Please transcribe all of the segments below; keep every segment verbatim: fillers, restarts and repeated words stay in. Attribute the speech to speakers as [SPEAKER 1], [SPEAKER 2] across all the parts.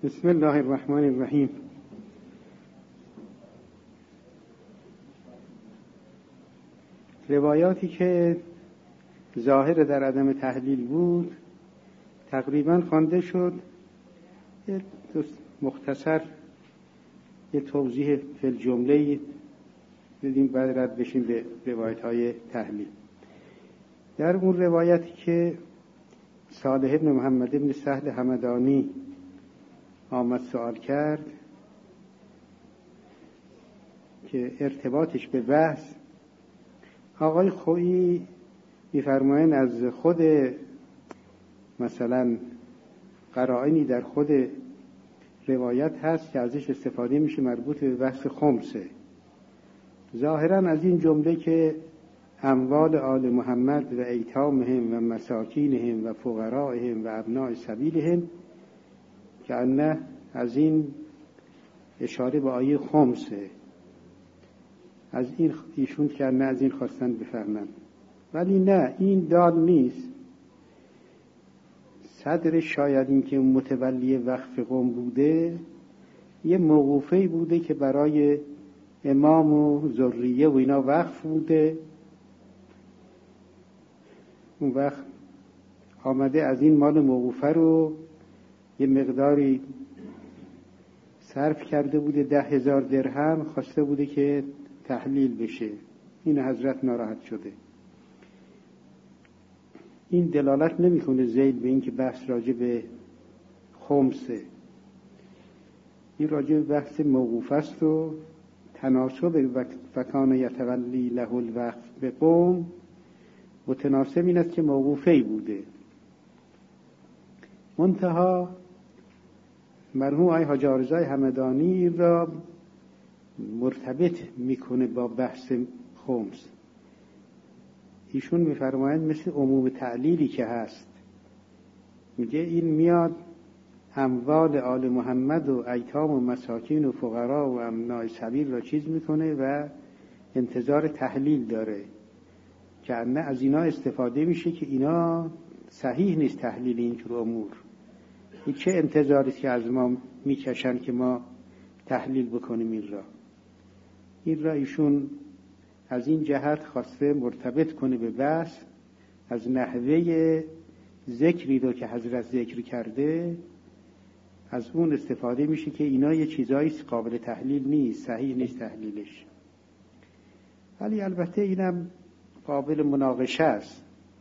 [SPEAKER 1] بسم الله الرحمن الرحیم. روایاتی که ظاهر در عدم تحلیل بود تقریبا خوانده شد. یه مختصر یه توضیح فی الجمله بدیم، بعد رد بشیم به روایت های تحلیل. در اون روایتی که صالح ابن محمد ابن سهل همدانی آمد سوال کرد که ارتباطش به بحث، آقای خویی می‌فرمایند از خود مثلا قرائنی در خود روایت هست که ازش استفاده میشه مربوط به بحث خمسه. ظاهرا از این جمله که اموال آل محمد و ایتامهم و مساکینهم و فقرائهم و ابناء سبیلهم، که انه از این اشاره به آیه خمسه، از این ایشون که نه از این خواستن بفهمن. ولی نه، این دال نیست. صدر شاید این که متولی وقف قوم بوده یه موقوفه‌ای بوده که برای امام و ذریه و اینا وقف بوده. اون وقت آمده از این مال موقوفه رو یه مقداری صرف کرده بوده، ده هزار درهم، خواسته بوده که تحلیل بشه. این حضرت ناراحت شده. این دلالت نمیکنه ذیل به این که بحث راجع به خمسه، این راجع به بحث موقوف است و تناسب وکان یتولی له الوقف به قوم متناسب این است که موقوفه‌ای بوده. منتها مرحوم آقای حاجی عارضی همدانی را مرتبط میکنه با بحث خمس. ایشون میفرمایند مثل عموم تعلیلی که هست، میگه این میاد اموال آل محمد و ایتام و مساکین و فقرا و ابناء سبیل را چیز میکنه و انتظار تحلیل داره که نه از اینا استفاده میشه که اینا صحیح نیست تحلیل اینجور امور. این چه انتظاری که از ما میکشن که ما تحلیل بکنیم این را. این را ایشون از این جهت خواسته مرتبط کنه به بحث، از نحوه ذکری رو که حضرت ذکر کرده از اون استفاده میشه که اینا یه چیزایی قابل تحلیل نیست، صحیح نیست تحلیلش. ولی البته اینم قابل مناقشه است.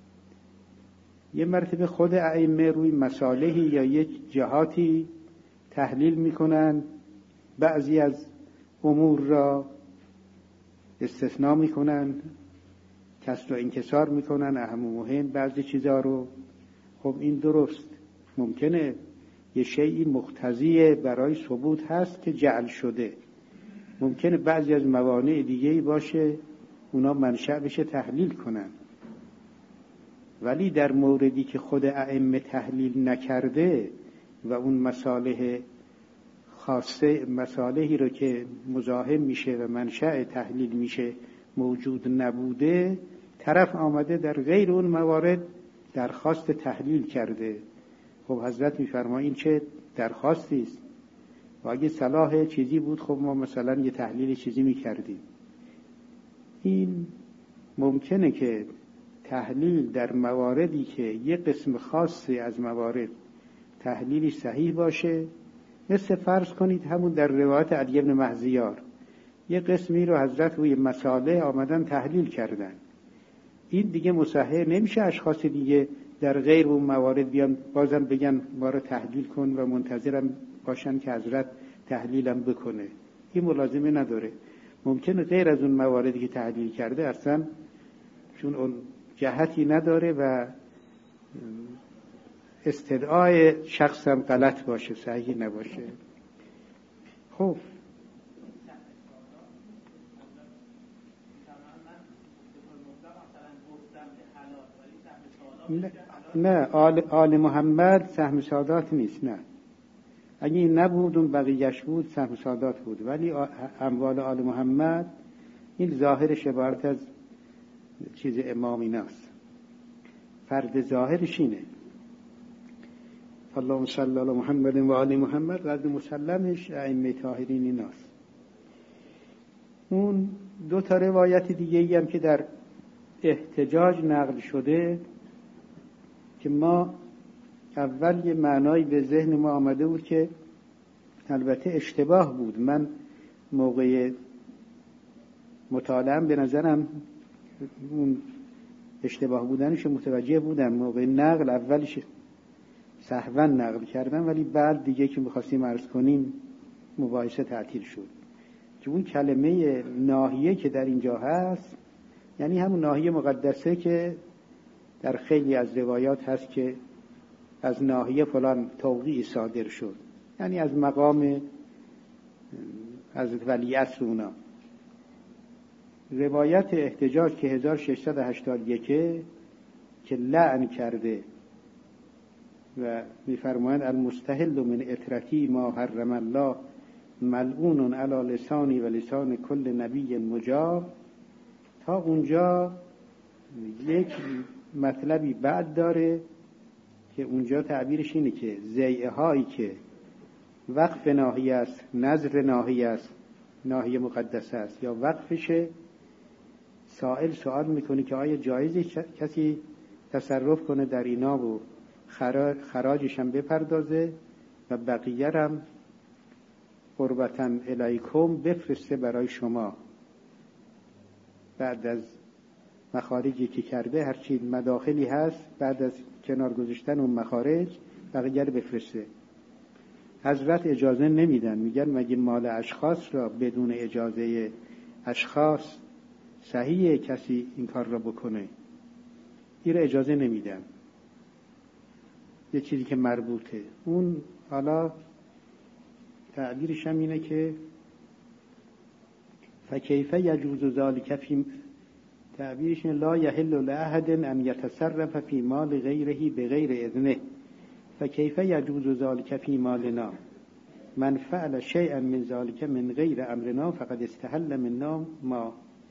[SPEAKER 1] یه مرتبه خود ائمه روی مصالحی یا یک جهاتی تحلیل میکنن، بعضی از امور را استثناء میکنن، کسر و انکسار میکنن، اهم و مهم بعضی چیزا رو. خب این درست، ممکنه یه شیئی مقتضی برای ثبوت هست که جعل شده، ممکنه بعضی از موانع دیگه‌ای باشه اونا منشأ بشه تحلیل کنن. ولی در موردی که خود ائمه تحلیل نکرده و اون مصالح خاصه، مصالحی رو که مزاحم میشه و منشأ تحلیل میشه موجود نبوده، طرف آمده در غیر اون موارد درخواست تحلیل کرده. خب حضرت میفرمایند این چه درخواستی است؟ و اگه صلاح چیزی بود خب ما مثلا یه تحلیل چیزی میکردیم. این ممکنه که تحلیل در مواردی که یه قسم خاصی از موارد تحلیلی صحیح باشه، مثل فرض کنید همون در روایت علی بن مهزیار یه قسمی رو حضرت روی مساله آمدن تحلیل کردن. این دیگه مصحح نمیشه اشخاص دیگه در غیر اون موارد بیان بازم بگن ما رو تحلیل کن و منتظرم باشن که حضرت تحلیلم بکنه. این ملازمه نداره. ممکنه غیر از اون مواردی که تحلیل کرده اصلا چون اون جهتی نداره و استدعای شخصم غلط باشه، صحیح نباشه. خب نه, نه آل, آل محمد سهم سادات نیست. نه، اگه این نبود اون بقیهش بود سهم سادات بود. ولی اموال آل محمد این ظاهرش عبارت از چیز امامیناست، فرد ظاهرش اینه. اللهم صل علی محمد و آل محمد، قد مسلمش ائمه طاهرین ایناست. اون دو تا روایت دیگه ای هم که در احتجاج نقل شده که ما اول یه معنایی به ذهن ما آمده بود که البته اشتباه بود. من موقع مطالعه به نظرم اون اشتباه بودنش متوجه بودم. موقع نقل اولش سهوا نقل کردم، ولی بعد دیگه که می‌خواستیم عرض کنیم مباحثه تعطیل شد. که اون کلمه ناحیه که در اینجا هست یعنی همون ناحیه مقدسه که در خیلی از روایات هست که از ناحیه فلان توقیع صادر شد، یعنی از مقام حضرت ولیعصر اونا. روایت احتجاج که هزار و ششصد و هشتاد و یک که لعن کرده و می‌فرمایند المستحل من اطرتی ما حرم الله ملعون علی لسانی و لسان کل نبی مجاب، تا اونجا یک مطلبی بعد داره که اونجا تعبیرش اینه که ضیعه هایی که وقف ناحیه است، نظر ناحیه است، ناحیه مقدسه است یا وقفشه، سائل سوال میکنه که آیا جایزه کسی تصرف کنه در اینا و خراجش هم بپردازه و بقیه هم قربتن الیکم بفرسته برای شما. بعد از مخارجی که کرده هرچی مداخلی هست بعد از کنار گذاشتن اون مخارج بقیه رو بفرسته. حضرت اجازه نمیدن، میگن مگه مال اشخاص را بدون اجازه اشخاص صحیحه کسی این کار را بکنه؟ این را اجازه نمیدن. یه چیزی که مربوطه اون، حالا تعبیرش هم اینه که فکیف یجوز ذلک فی، تعبیرش لا یحل لاحد ان یتصرف فی مال غیره بغیر اذنه، فکیف یجوز ذلک فی مالنا من فعل شیئا من ذلک من غیر امرنا فقد استحل منا ما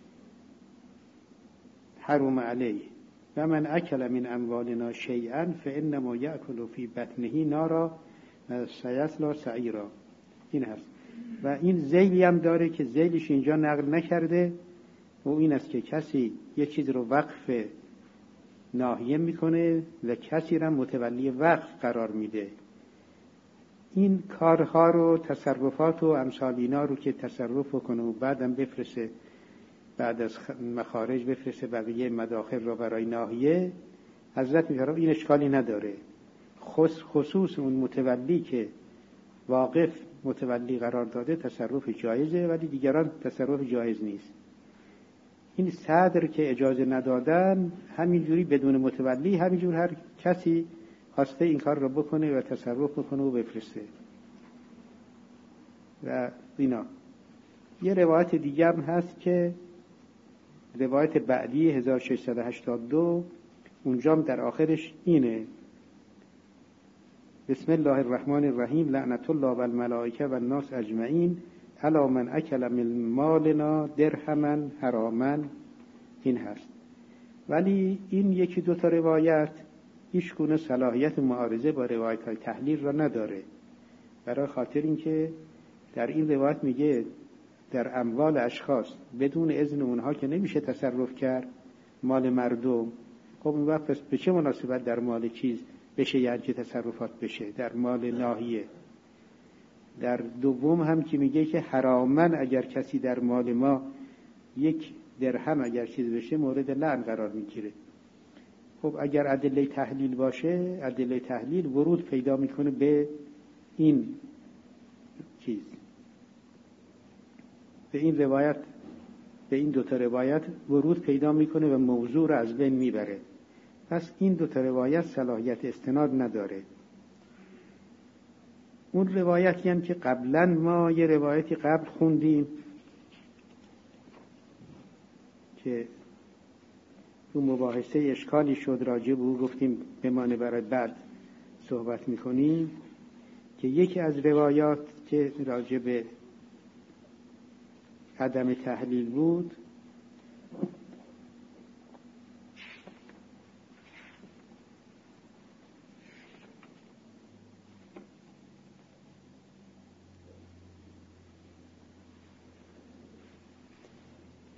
[SPEAKER 1] حرم علیه و من اکل من اموالنا شیئا فانما یأکل فی بطنه نارا و سیصلی سعیرا. این هست. و این ذیلی هم داره که ذیلش اینجا نقل نکرده و این است که کسی یه چیز رو وقف ناحیه میکنه و کسی رو متولی وقف قرار میده. این کارها رو، تصرفات و امثال اینا رو که تصرف کنه و بعدم بفرسته، بعد از مخارج بفرسته بقیه مداخل رو برای ناحیه، حضرت میفرماید این اشکالی نداره. خصوص اون متولی که واقف متولی قرار داده تصرف جایزه، ولی دیگران تصرف جایز نیست. این صدر که اجازه ندادن همینجوری بدون متولی، همینجور هر کسی خواسته این کار رو بکنه و تصرف بکنه و بفرسته. و اینا یه روایت دیگه هم هست که روایت بعدی هزار و ششصد و هشتاد و دو، اونجام در آخرش اینه بسم الله الرحمن الرحیم لعنت الله و الملائکه و الناس اجمعین علی من اکل من مالنا درهما حراما. این هست. ولی این یکی دو تا روایت هیچ گونه صلاحیت معارضه با روایت های تحلیل را نداره، برای خاطر اینکه در این روایت میگه در اموال اشخاص بدون اذن اونها که نمیشه تصرف کرد، مال مردم. خب اون وقت به چه مناسبت در مال چیز بشه یعنی که تصرفات بشه در مال ناحیه؟ در دوم هم که میگه که حراما اگر کسی در مال ما یک درهم اگر چیز بشه مورد لعن قرار میگیره. خب اگر ادله تحلیل باشه، ادله تحلیل ورود پیدا میکنه به این چیز، به این روایت، به این دوتا روایت ورود پیدا میکنه و موضوع رو از بین میبره. پس این دوتا روایت صلاحیت استناد نداره. اون روایتی هم که قبلا ما یه روایتی قبل خوندیم که تو مباحثه اشکالی شد راجع به او، گفتیم بمانه برای بعد صحبت میکنیم، که یکی از روایات که راجع به عدم تحلیل بود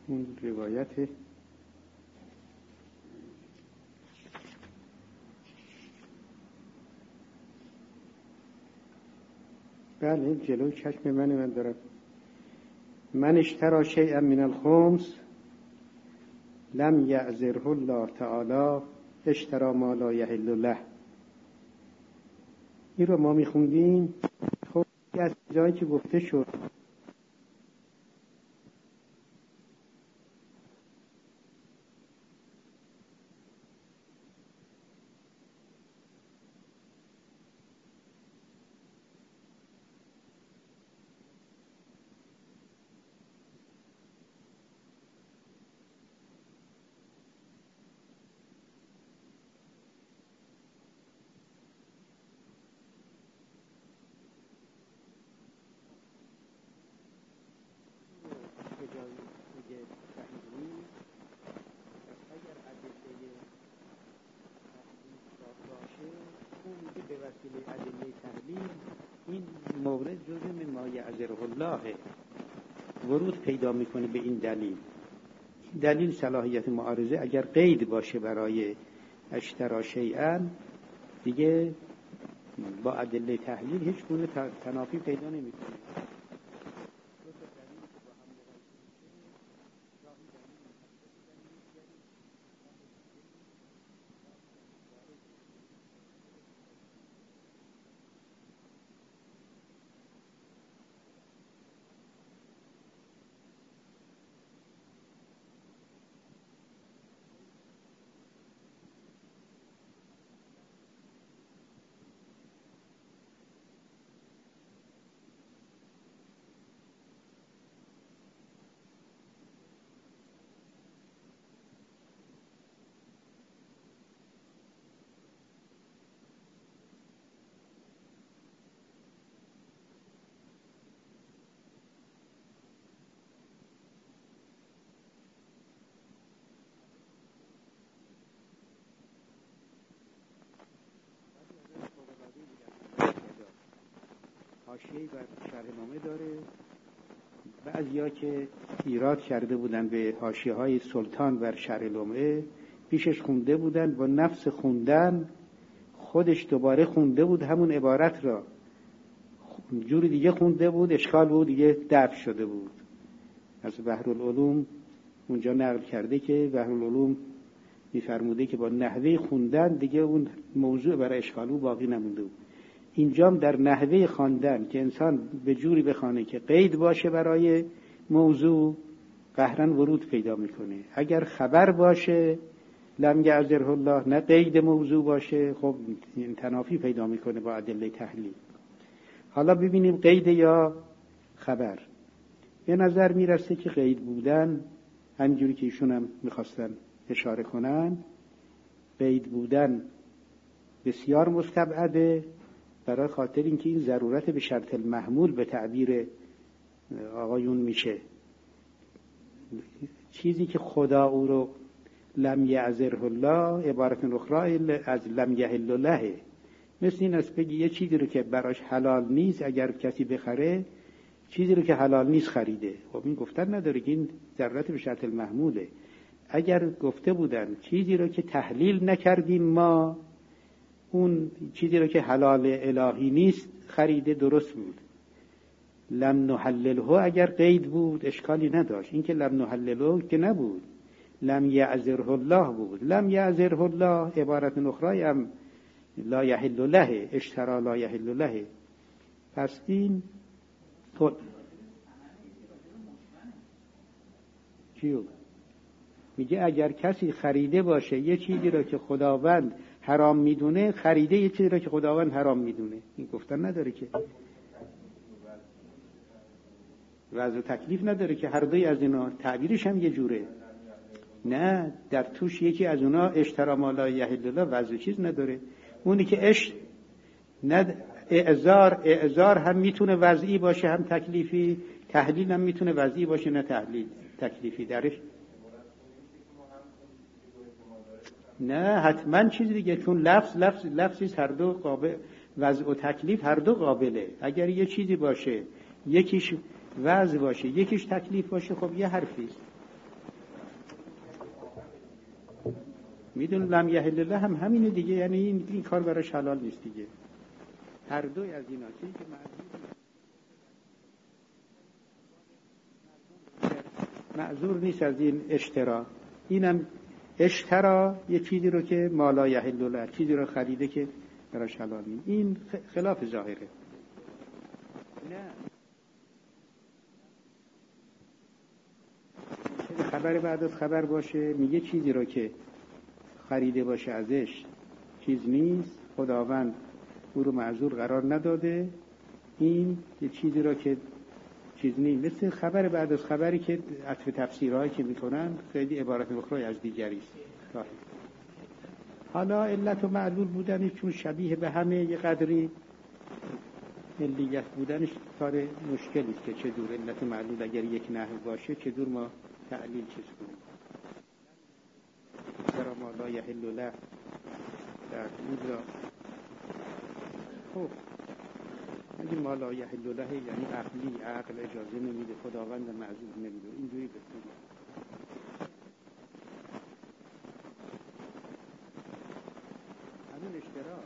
[SPEAKER 1] اون روایت بله جلوی چشم من من دارم. من اشترى شیئا من الخمس لم یعذره الله تعالی اشترى ما لا یحل له. این رو ما میخوندیم. خب از جایی که گفته شد به وسیله ادله تحلیل این مورد جزء من ما یعذره الله ورود پیدا میکنه به این دلیل. این دلیل صلاحیت معارضه اگر قید باشه برای اشترا شیئا دیگه با ادله تحلیل هیچ گونه تنافی پیدا نمیکنه. حاشیه‌ای بر شرحنامه داره. بعضیا که ایراد کرده بودن به حاشیه‌های سلطان بر شرحنامه پیشش خونده بودن، با نفس خوندن خودش دوباره خونده بود همون عبارت را، جوری دیگه خونده بود، اشکال بود دیگه دفع شده بود. از بحرالعلوم اونجا نقل کرده که بحرالعلوم می‌فرموده که با نحوه خوندن دیگه اون موضوع برای اشکال بود باقی نمونده بود. اینجام در نحوه خواندن که انسان به جوری بخوانه که قید باشه برای موضوع قهرن ورود پیدا میکنه. اگر خبر باشه لم یعذره الله، نه قید موضوع باشه، خب این تنافی پیدا میکنه با ادله تحلیل. حالا ببینیم قید یا خبر. به نظر میرسه که قید بودن همینجوری که ایشون هم میخواستن اشاره کنن، قید بودن بسیار مستبعده، برای خاطر اینکه این ضرورت به شرط المحمول به تعبیر آقایون میشه. چیزی که خدا او رو لم یعذره الله عبارت اخرى از لم یحل له، مثل این است بگی یه چیزی رو که براش حلال نیست اگر کسی بخره، چیزی رو که حلال نیست خریده. خب این گفتن نداره که این ضرورت به شرط المحموله. اگر گفته بودن چیزی رو که تحلیل نکردیم ما، اون چیزی رو که حلال الهی نیست خریده، درست بود. لم نحلله اگر قید بود اشکالی نداشت. این که لم نحلله که نبود، لم یعذره الله بود. لم یعذره الله عبارت اخرى هم لا یحل له، اشترا لا یحل له. پس این تو چیو میگه اگر کسی خریده باشه یه چیزی رو که خداوند حرام میدونه، خریده یه چیزی رو که خداوند حرام میدونه، این گفتن نداره که وضع و تکلیف نداره که هر دوی از اینا تعبیرش هم یه جوره. نه در توش یکی از اونا اشترا ما لا یحل له وضع چیز نداره. اونی که اش ند اعذار اعذار هم میتونه وضعی باشه هم تکلیفی، تحلیل هم میتونه وضعی باشه نه تحلیل تکلیفی درش. نه حتما چیز دیگه، چون لفظ لفظ لفظی هر دو قابل، وضع و تکلیف هر دو قابله. اگر یه چیزی باشه یکیش وضع باشه یکیش تکلیف باشه، خب یه حرفی است. میدون لم یحل له هم همینه دیگه، یعنی این, این کار براش حلال نیست دیگه. هر دوی از اینا چیزی که معذور نیست از این اشترا. اینم اشترا یه چیزی رو که مالا یحل له، چیزی رو خریده که براش حلال نیست. این خلاف ظاهره. نه خبر بعد از خبر باشه، میگه چیزی رو که خریده باشه ازش چیز نیست، خداوند او رو معذور قرار نداده. این یه چیزی رو که چیز نیست، مثل خبر بعد از خبری که عطف تفسیرهایی که میکنن خیلی عبارت اخرى از دیگری است. حالا علت و معلول بودنش چون شبیه به همه یه قدری ملیت بودنش کار مشکلی است که چه دور علت و معلول اگر یک نحو باشه چه دور ما تعلیل چیز کنیم. چرا ما لا یحل له در اونجا خب اگه ما لا یحل له یعنی عقلی، عقل اجازه نمیده، خداوند معذور نمیده، اینجوری بکنیم. همین اشتراک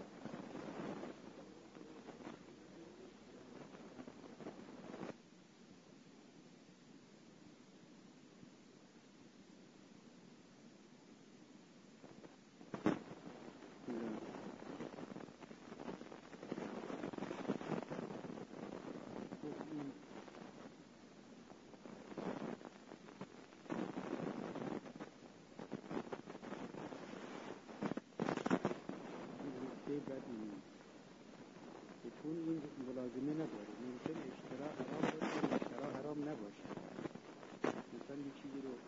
[SPEAKER 1] چون این ملازمه نداره، ممکن اشترا حرام باشه، اشترا حرام نباشه. مثلا یه چیزی رو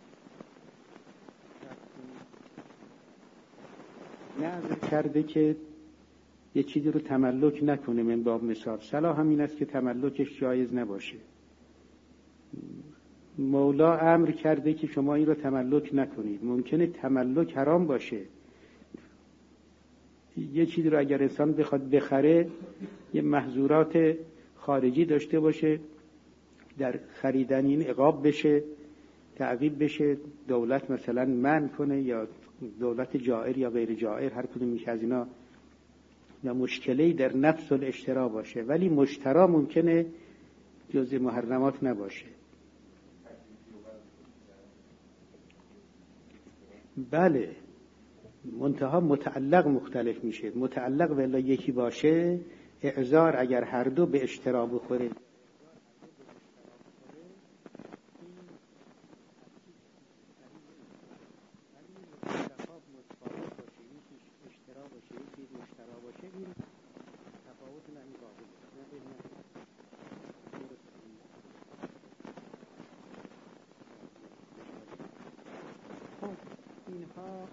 [SPEAKER 1] نظر کرده که یه چیزی رو تملک نکنه، من باب مثال صلاح همین است که تملکش جایز نباشه. مولا امر کرده که شما این رو تملک نکنید، ممکنه تملک حرام باشه. یه چیزی رو اگر انسان بخواد بخره یه محظورات خارجی داشته باشه، در خریدن این عقاب بشه، تعقیب بشه، دولت مثلا منع کنه یا دولت جائر یا غیر جائر، هر کدوم از اینا یا مشکلی در نفس الاشترا باشه، ولی مشترا ممکنه جزء محرمات نباشه. بله منتها متعلق مختلف میشه. متعلق ولی یکی باشه، اعذار اگر هر دو به اشترا بخوره اینها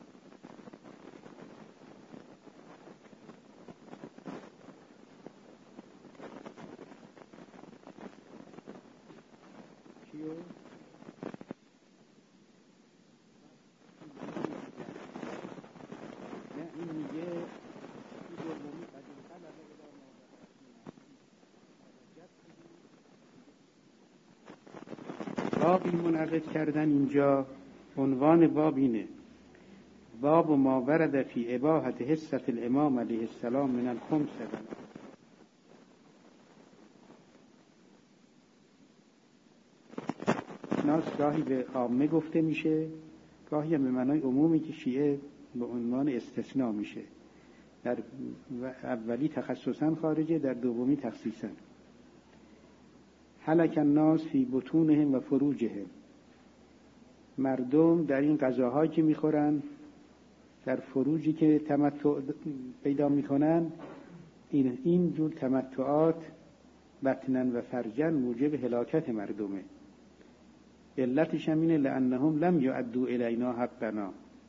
[SPEAKER 1] چیو؟ نه این میگه بابی منعقد کردن. اینجا عنوان باب اینه: باب ما ورد فی اباحت حصة الامام علیه السلام من الخمس. ناس گاهی به عامه گفته میشه، گاهی هم به معنای عمومی که شیعه به عنوان استثناء میشه. در اولی تخصصا خارجه، در دومی تخصیصا. هلک الناس فی بطونهم و فروجهم. مردم در این غذاهایی که میخورن، در فروجی که تمتع پیدا میکنن، این این جور تمتعات بطنن و فرجن موجب هلاکت مردمه. علتش هم اینه لانهم لم یعدوا الینا حقنا.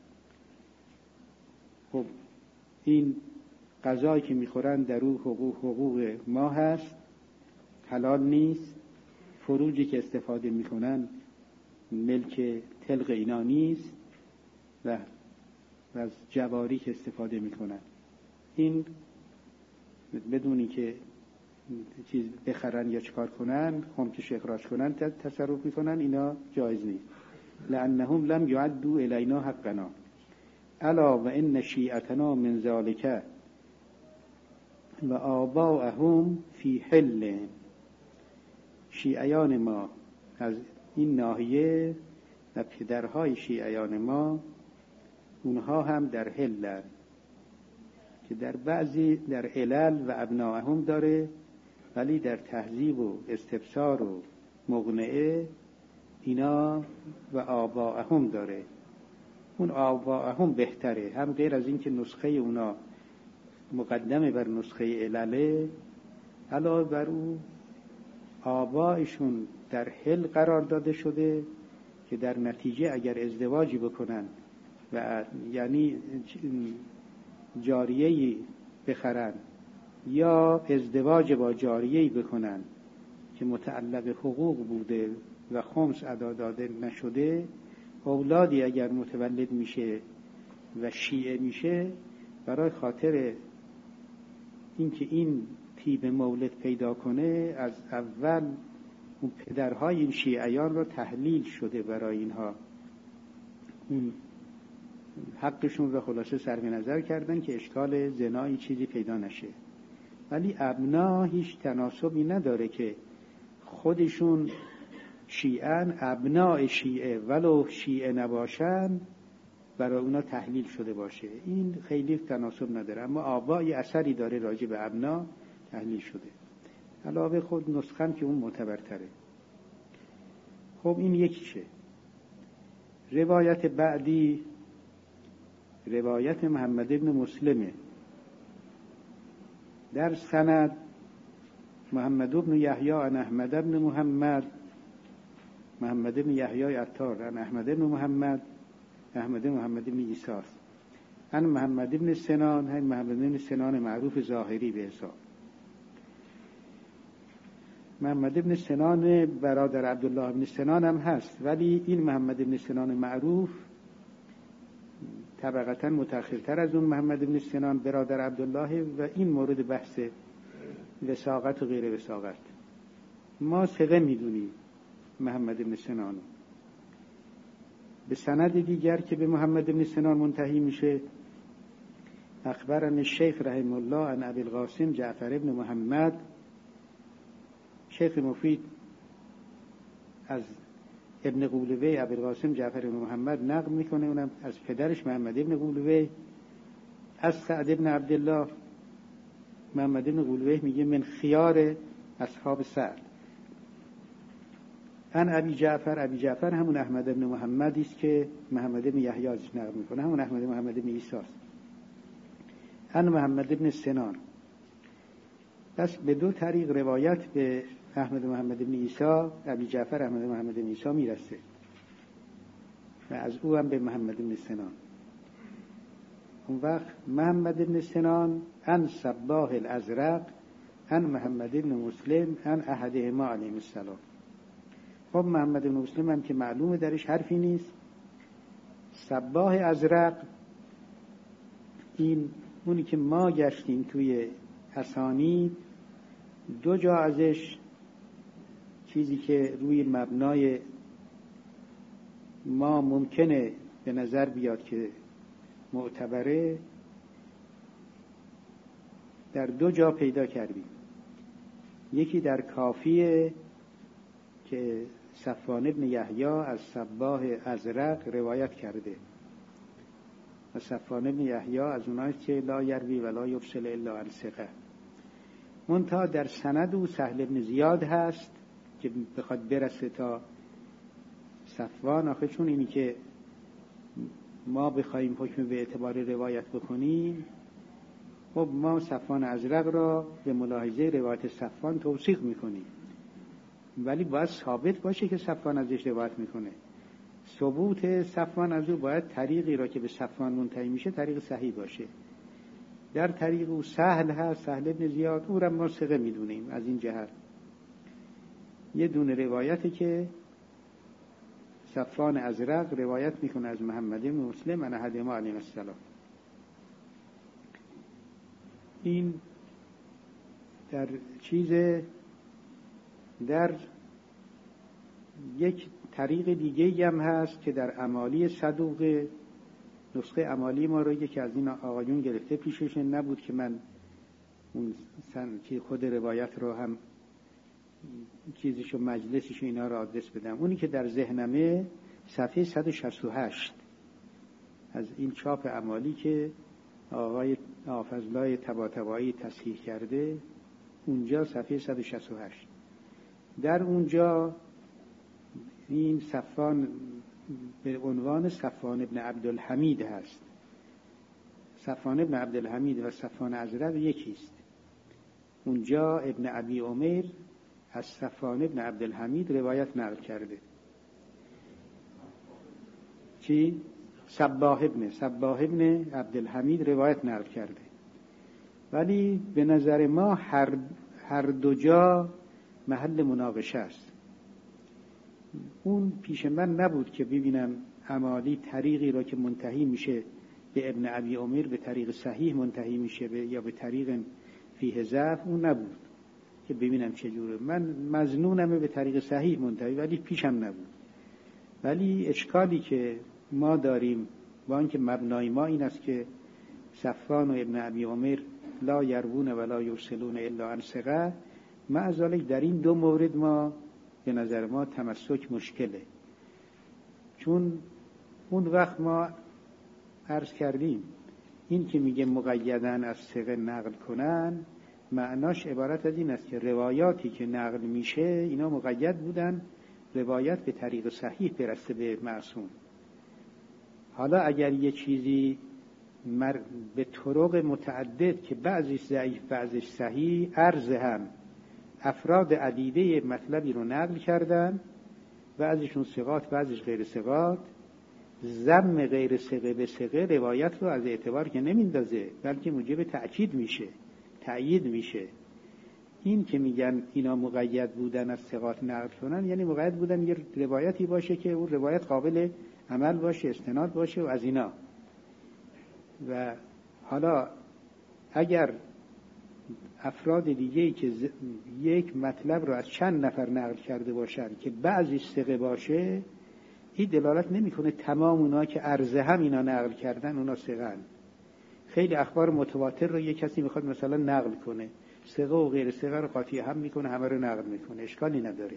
[SPEAKER 1] خب این غذایی که میخورن در او حقوق حقوق ما هست، حلال نیست. فروجی که استفاده میکنن ملک تلق اینا نیست و از جواری که استفاده میکنن. این بدونی که چیز بخرن یا چکار کنن، خمسش اخراج کنن، تصرف میکنن، اینا جایز نیست. لانهم لم یعدوا الینا حقنا. الا و ان شیعتنا من ذالک و آباءهم فی حل. شیعیان ما از این ناحیه و پدرهای شیعیان ما اونها هم در حلن، که در بعضی در علل و ابناءهم داره، ولی در تهذیب و استبصار و مغنعه اینا و آباءهم داره. اون آباءهم بهتره، هم غیر از این که نسخه اونا مقدمه بر نسخه علله، علاوه بر او آبائشون در حل قرار داده شده که در نتیجه اگر ازدواجی بکنن و یعنی جاریه‌ای بخرن یا ازدواج با جاریه‌ای بکنن که متعلق حقوق بوده و خمس ادا داده نشده، اولادی اگر متولد میشه و شیعه میشه، برای خاطر اینکه این تیب مولد پیدا کنه از اول اون پدرهای این شیعیان رو تحلیل شده برای اینها، اون حقشون رو خلاصه صرف نظر کردن که اشکال زنایی چیزی پیدا نشه. ولی ابنا هیچ تناسبی نداره که خودشون شیعن، ابناء شیعه ولو شیعه نباشن برای اونا تحلیل شده باشه، این خیلی تناسب نداره. اما آبای اثری داره راجع به ابنا تحلیل شده، علاوه خود نسخم که اون معتبرتره. خب این یکیشه. روایت بعدی روایت محمد ابن مسلمه. در سند محمد ابن یحیی عن احمد ابن محمد، محمد ابن یحیی عطار عن احمد ابن محمد، احمد محمد ابن عیسی عن محمد ابن سنان، هم محمد ابن سنان معروف ظاهری به حساب. محمد ابن سنان برادر عبدالله ابن سنان هم هست، ولی این محمد ابن سنان معروف طبقتا متأخرتر از اون محمد ابن سنان برادر عبدالله و این مورد بحث وثاقت و غیر وثاقت. ما ثقه میدونیم محمد ابن سنان. به سند دیگر که به محمد ابن سنان منتهی میشه، اخبرن الشیخ رحمه الله عن ابی القاسم جعفر ابن محمد. شیخ مفید از ابن قولوی ابی القاسم جعفر ابن محمد نقل میکنه، اونم از پدرش محمد ابن قولوی، از سعد ابن عبدالله. محمد ابن قولوی میگه من خیار اصحاب سعد. ان ابی جعفر، ابی جعفر همون احمد ابن محمدی است که محمد ابن یحیی ازش نقل میکنه، همون احمد محمد ابن عیسی است. ان محمد ابن سنان. پس به دو طریق روایت به احمد محمد ابن عیسی، ابی جعفر احمد محمد ابن عیسی میرسه و از او هم به محمد ابن سنان. اون وقت محمد ابن سنان ان صباح الازرق ان محمد ابن مسلم ان احدهما علیه السلام. خب محمد ابن مسلم هم که معلومه درش حرفی نیست. صباح ازرق این اونی که ما گشتیم توی اسانید، دو جا ازش چیزی که روی مبنای ما ممکنه به نظر بیاد که معتبره، در دو جا پیدا کردیم. یکی در کافیه که صفوان ابن یحیی از صباح ازرق روایت کرده و صفوان ابن یحیی از اونایی که لا یروی ولا یفصل الا عن ثقه. منتها در سند او سهل ابن زیاد هست که بخواد برسه تا صفوان. آخه چون اینی که ما بخوایم حکم به اعتبار روایت بکنیم، خب ما صفوان ازرق را به ملاحظه روایت صفوان توثیق میکنیم، ولی باید ثابت باشه که صفوان ازش روایت میکنه. ثبوت صفوان از او باید طریقی را که به صفوان منتهی میشه طریق صحیح باشه. در طریق او سهل هست، سهل ابن زیاد، او را ما ثقه میدونیم. از این جهت یه دونه روایتی که صفوان ازرق روایت میکنه از محمد بن مسلم عن احدهما علیه السلام. این در چیز در یک طریق دیگه هم هست که در امالی صدوقه نسخه عمالی ما رو یکی از این آقایون گرفته پیشش، نبود که من اون سن که خود روایت رو هم چیزشو مجلسشو اینا رو آدرس بدم. اونی که در ذهنمه صفحه صد و شصت و هشت از این چاپ عمالی که آقای حافظ‌الله طباطبایی تصحیح کرده، اونجا صفحه صد و شصت و هشت در اونجا این صفوان به عنوان صفوان ابن عبدالحمید هست. صفوان ابن عبدالحمید و صفوان ازرق یکیست. اونجا ابن ابی عمیر از صفوان ابن عبدالحمید روایت نقل کرده. چی؟ صباح ابن صباح ابن عبدالحمید روایت نقل کرده. ولی به نظر ما هر هر دو جا محل مناقشه است. اون پیش من نبود که ببینم عمالی طریقی را که منتهی میشه به ابن ابی عمیر به طریق صحیح منتهی میشه به یا به طریق فیه ضعف، اون نبود که ببینم چجوره. من مظنونم به طریق صحیح منتهی، ولی پیشم نبود. ولی اشکالی که ما داریم با اینکه مبنای ما این است که صفوان و ابن ابی عمیر لا یروون ولا یرسلون الا عن ثقه، مع ذلک در این دو مورد ما به نظر ما تمسک مشکله. چون اون وقت ما عرض کردیم این که میگه مقیدن از ثقه نقل کنن، معناش عبارت از این است که روایاتی که نقل میشه اینا مقید بودن روایت به طریق صحیح برسه به معصوم. حالا اگر یه چیزی مر... به طرق متعدد که بعضیش ضعیف بعضیش صحیح عرض هم افراد عدیده مطلبی رو نقل کردن، بعضیشون ثقات بعضیش غیر ثقات، ضم غیر ثقه به ثقه روایت رو از اعتبار که نمیندازه، بلکه موجب تأکید میشه، تأیید میشه. این که میگن اینا مقید بودن از ثقات نقل کنن، یعنی مقید بودن یه روایتی باشه که اون روایت قابل عمل باشه، استناد باشه و از اینا. و حالا اگر افراد دیگه‌ای که یک مطلب رو از چند نفر نقل کرده باشن که بعضی ثقه باشه، این دلالت نمیکنه تمام اونا که عرض هم اینا نقل کردن اونا ثقه‌ن. خیلی اخبار متواتر رو یک کسی میخواد مثلا نقل کنه، ثقه و غیر ثقه رو قاطی هم میکنه، همه رو نقل میکنه، اشکالی نداره.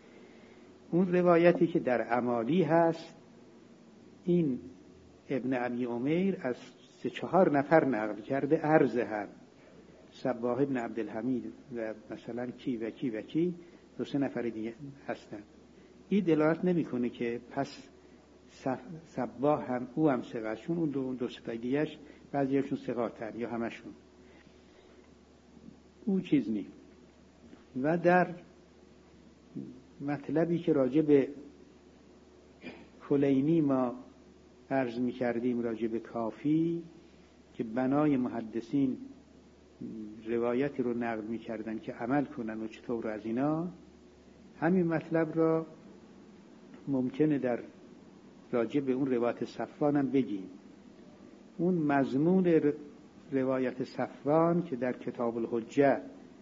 [SPEAKER 1] اون روایتی که در عمالی هست، این ابن ابی عمیر از سه چهار نفر نقل کرده عرض هم، صباح ابن عبدالحمید و مثلا کی و کی و کی دو سه نفر دیگه هستن. این دلالت نمیکنه که پس صباح هم او هم ثقه، چون اون دو, دو سه دیگه‌اش بعضیاشون ثقاتن یا همشون، او چیز نی. و در مطلبی که راجع به کلینی ما عرض می کردیم، راجع به کافی که بنای محدثین روایتی رو نقل می کردن که عمل کنن و چطور از اینا، همین مطلب را ممکنه در راجع به اون روایت صفوان هم بگیم. اون مضمون روایت صفوان که در کتاب الحجه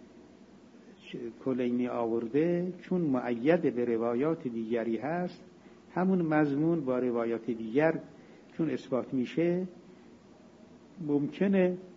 [SPEAKER 1] کلینی آورده، چون مؤید به روایات دیگری هست، همون مضمون با روایات دیگر چون اثبات میشه، ممکنه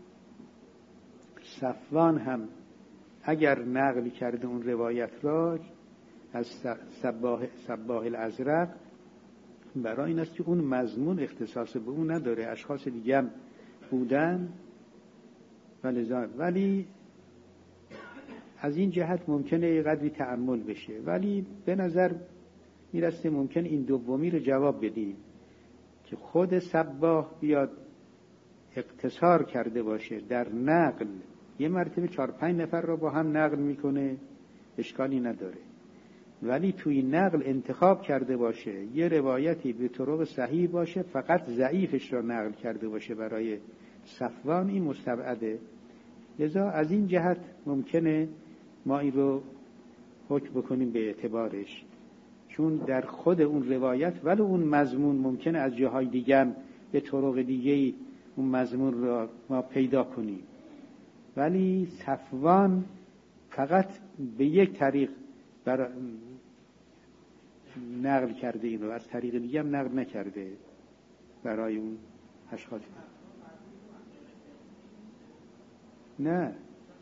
[SPEAKER 1] صفوان هم اگر نقل کرده اون روایت را از صباح صباح الازرق، برای این است که اون مضمون اختصاص به اون نداره، اشخاص دیگه هم بودن ولذا. ولی از این جهت ممکنه قدری تأمل بشه، ولی به نظر میرسه ممکن این دومی رو جواب بدیم که خود صباح بیاد اقتصار کرده باشه در نقل، یه مرتبه چهار پنج نفر رو با هم نقل میکنه، اشکالی نداره. ولی توی نقل انتخاب کرده باشه یه روایتی به طرق صحیح باشه، فقط ضعیفش رو نقل کرده باشه برای صفوان، این مستبعده. لذا از این جهت ممکنه ما این رو حکم بکنیم به اعتبارش، چون در خود اون روایت ولی اون مضمون ممکنه از جاهای دیگه به طرق دیگه اون مضمون رو ما پیدا کنیم، ولی صفوان فقط به یک طریق بر نقل کرده این رو، از طریق دیگه هم نقل نکرده برای اون اشخاص. نه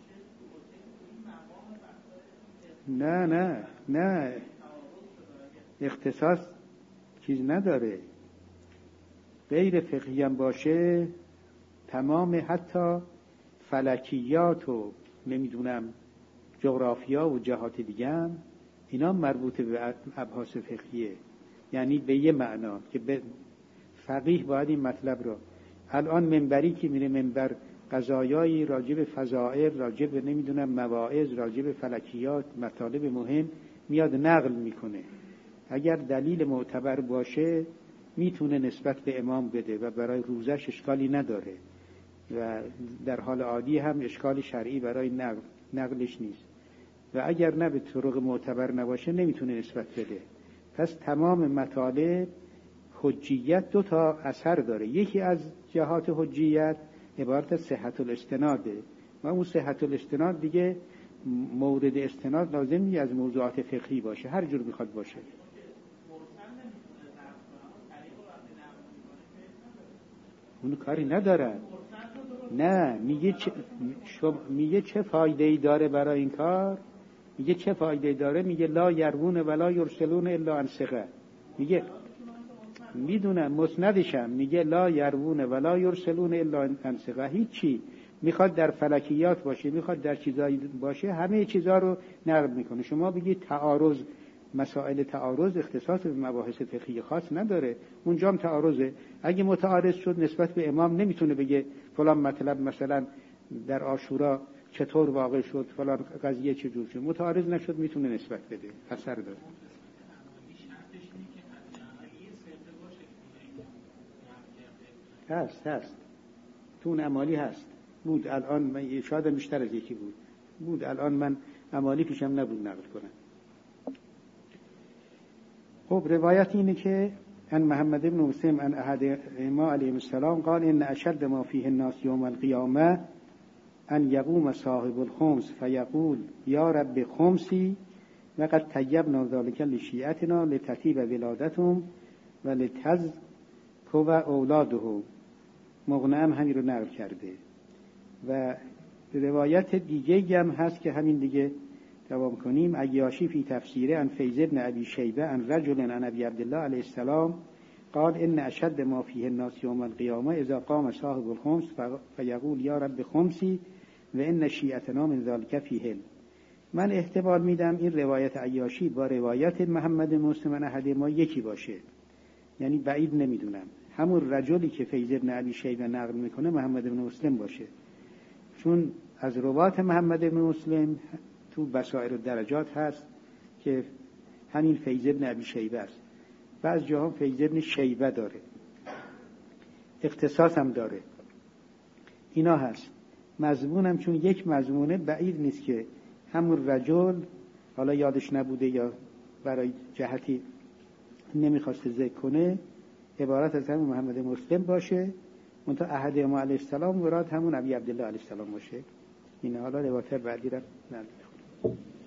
[SPEAKER 1] نه نه نه اختصاص چیز نداره. غیر فقهی هم باشه، تمام حتی فلکیات و نمیدونم جغرافیا و جهات دیگه هم اینا مربوط به ابحاث فقهیه. یعنی به یه معنا که به فقیه باید این مطلب رو، الان منبری که میره منبر قضایایی راجع به فضائل، راجع به نمیدونم مواعظ، راجع به فلکیات، مطالب مهم میاد نقل میکنه، اگر دلیل معتبر باشه میتونه نسبت به امام بده و برای روزش اشکالی نداره و در حال عادی هم اشکال شرعی برای نقل نقلش نیست. و اگر نه به طرق معتبر نباشه نمیتونه نسبت بده. پس تمام مطالب حجیت دو تا اثر داره. یکی از جهات حجیت عبارت از صحت الاستناده و اون صحت الاستناد دیگه مورد استناد لازم نیست از موضوعات فقهی باشه، هر جور میخواد باشه. اون کاری نداره. نه میگه چه میگه چه فایده‌ای داره برای این کار؟ میگه چه فایده‌ای داره؟ میگه لا یرون ولا یرسلون الا عن ثقه. میگه میدونم مسندشم، میگه لا یرون ولا یرسلون الا عن ثقه. هیچی میخواد در فلکیات باشه، میخواد در چیزایی باشه، همه چیزا رو نقد میکنه. شما بگید تعارض، مسائل تعارض اختصاص به مباحث فقهی خاص نداره، اونجا هم تعارضه. اگه متعارض شد نسبت به امام نمیتونه بگه فلان مطلب مثلا در عاشورا چطور واقع شد، فلان قضیه چجور شد. متعارض نشد میتونه نسبت بده، اثر داره. هست هست تو اون عمالی هست، بود الان من شاید بیشتر از یکی بود بود الان من عمالی پیشم نبود نقل کنم. خب روایت اینه که ان محمد بن مسلم ان احد ما علیه السلام قال ان اشد ما فیه الناس یوم القیامه ان یقوم صاحب الخمس فیقول یا رب خمسی وقد طیبنا ذلك لشیعتنا لتطیب ولادتهم و لتزکو اولادهم. مغنم همین رو نقل کرده و روایت دیگه هم هست که همین دیگه دوام کنیم. عیاشی فی تفسیره ان فیض ابن ابی شیبه ان رجل ان ابی عبدالله علیه السلام قال ان اشد ما فیه الناس یوم القیامه اذا قام صاحب الخمس فیقول یا رب خمسی و ان شیعتنا من ذلك فیه. من احتمال میدم این روایت عیاشی با روایت محمد مسلم ان احد ما یکی باشه، یعنی بعید نمیدونم همون رجلی که فیض ابن ابی شیبه نقل میکنه محمد بن مسلم باشه، چون از روایت محمد بن مسلم تو بصائر الدرجات هست که همین فیض ابن ابی شیبه است. بعض جاها فیض ابن شیبه داره، اختصاص هم داره، اینا هست. مضمونم چون یک مضمونه بعید نیست که همون رجل حالا یادش نبوده یا برای جهتی نمیخواسته ذکر کنه عبارت از همون محمد مسلم باشه، منتها احد ما علیه السلام مراد همون ابی عبدالله علیه السلام باشه. این حالا روایت بعدی را نمیخونم.